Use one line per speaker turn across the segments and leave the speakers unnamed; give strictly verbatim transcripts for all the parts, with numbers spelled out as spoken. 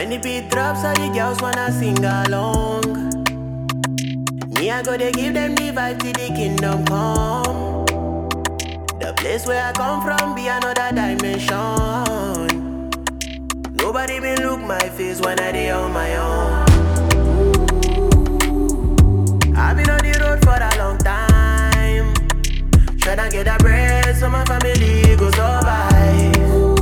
When the beat drops, all the girls wanna sing along. Me, I go to give them the vibe till the kingdom come. The place where I come from be another dimension. Nobody been look my face when I dey on my own. I've been on the road for a long time, tryna get a bread so my family go survive.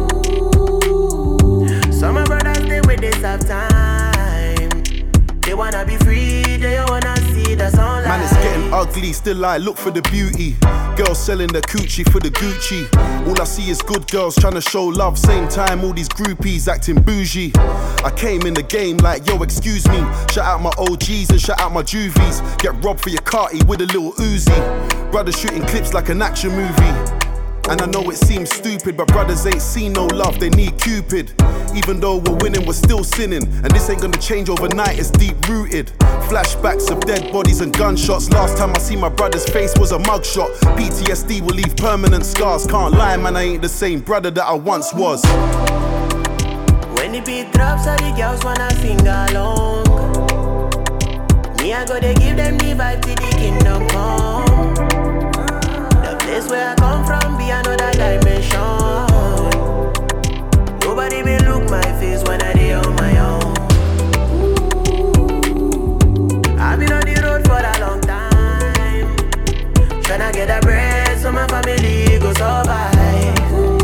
Some of my brothers stay with this half time. They wanna be free, they don't wanna see the sunlight.
Man, it's getting ugly, still I look for the beauty. Girls selling their coochie for the Gucci. All I see is good girls trying to show love. Same time, all these groupies acting bougie. I came in the game like, yo, excuse me. Shout out my O Gs and shout out my juvies. Get robbed for your carty with a little Uzi. Brothers shooting clips like an action movie. And I know it seems stupid, but brothers ain't seen no love, they need Cupid. Even though we're winning, we're still sinning. And this ain't gonna change overnight, it's deep rooted. Flashbacks of dead bodies and gunshots. Last time I see my brother's face was a mugshot. P T S D will leave permanent scars. Can't lie, man, I ain't the same brother that I once was.
When the beat drops, all the girls wanna sing along. Me, I go to give them the vibe till the kingdom come. The place where I come from be another dimension. Nobody been look my face when I dey on my own. I've been on the road for a long time, tryna get a bread so my family go survive.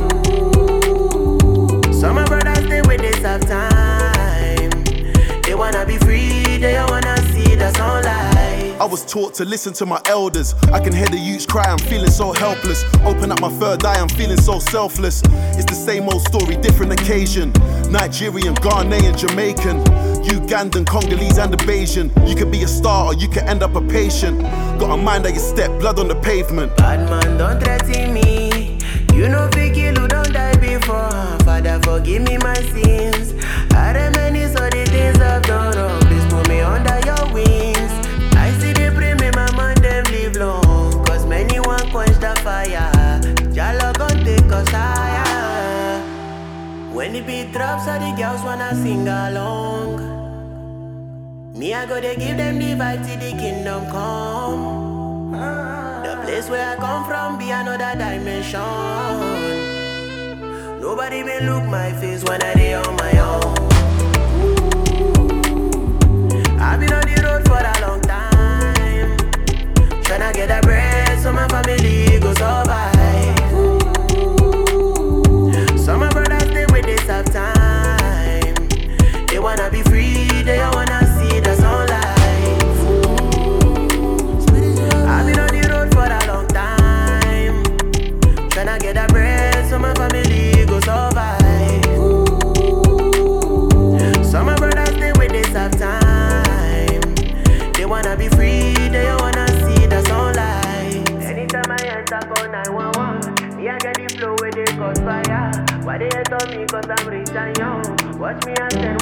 Some of my brothers stay with this half time. They wanna be free, they don't wanna see the sunlight.
I was taught to listen to my elders. I can hear the youths cry, I'm feeling so helpless. Open up my third eye, I'm feeling so selfless. It's the same old story, different occasion. Nigerian, Ghanaian, Jamaican, Ugandan, Congolese and a Bayesian. You could be a star or you could end up a patient. Got a mind that you step, blood on the pavement.
Bad man, don't threaten me. You know fi kill who don't die before. Father, forgive me my sins. I reminisce all the things I've done wrong. Please put me under your wings. I see they pray me my man them live long, cause many want quench the fire. Jalo gon' take us higher. When the beat drops, all the girls wanna sing along. Me, I go to give them the vibe till the kingdom come. The place where I come from be another dimension. Nobody been look my face when I dey on my own. I've been on the road for a long time, tryna get a bread so my family go survive. Some of my brothers stay with this half time. They wanna be free, they don't wanna see the sunlight. I've been on the road for a long time, tryna get a bread so my family go survive. Some of my brothers stay with this half time. They wanna be free, they don't wanna see the sunlight. Anytime I enter call nine one one, me I get the flow where they cause fire. Why they hate on me cause I'm rich and young? Watch me and